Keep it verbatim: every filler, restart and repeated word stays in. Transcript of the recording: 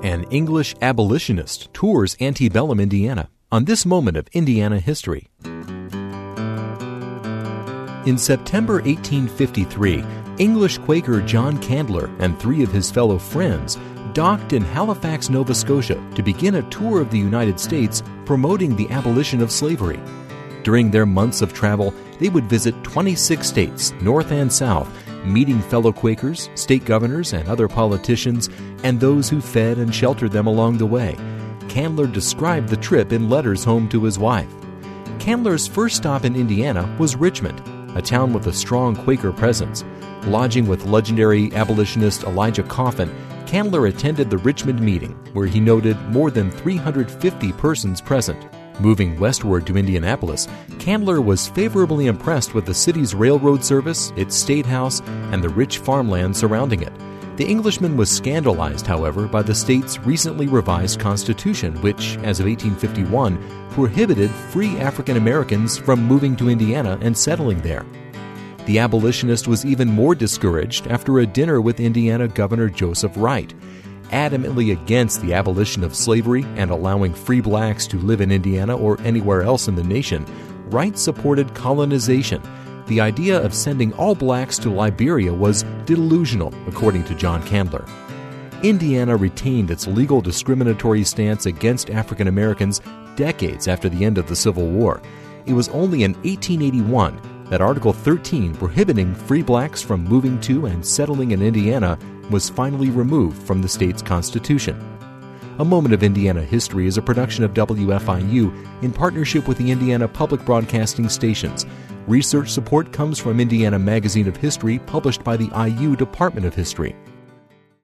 An English abolitionist tours antebellum Indiana on this moment of Indiana history. In September eighteen fifty-three, English Quaker John Candler and three of his fellow friends docked in Halifax, Nova Scotia to begin a tour of the United States promoting the abolition of slavery. During their months of travel, they would visit twenty-six states, north and south, meeting fellow Quakers, state governors, and other politicians, and those who fed and sheltered them along the way. Candler described the trip in letters home to his wife. Candler's first stop in Indiana was Richmond, a town with a strong Quaker presence. Lodging with legendary abolitionist Elijah Coffin, Candler attended the Richmond meeting, where he noted more than three hundred fifty persons present. Moving westward to Indianapolis, Candler was favorably impressed with the city's railroad service, its state house, and the rich farmland surrounding it. The Englishman was scandalized, however, by the state's recently revised constitution, which, as of eighteen fifty-one, prohibited free African Americans from moving to Indiana and settling there. The abolitionist was even more discouraged after a dinner with Indiana Governor Joseph Wright. Adamantly against the abolition of slavery and allowing free blacks to live in Indiana or anywhere else in the nation, Wright supported colonization. The idea of sending all blacks to Liberia was delusional, according to John Candler. Indiana retained its legal discriminatory stance against African Americans decades after the end of the Civil War. It was only in eighteen eighty-one that Article thirteen prohibiting free blacks from moving to and settling in Indiana was finally removed from the state's constitution. A Moment of Indiana History is a production of W F I U in partnership with the Indiana Public Broadcasting Stations. Research support comes from Indiana Magazine of History, published by the I U Department of History.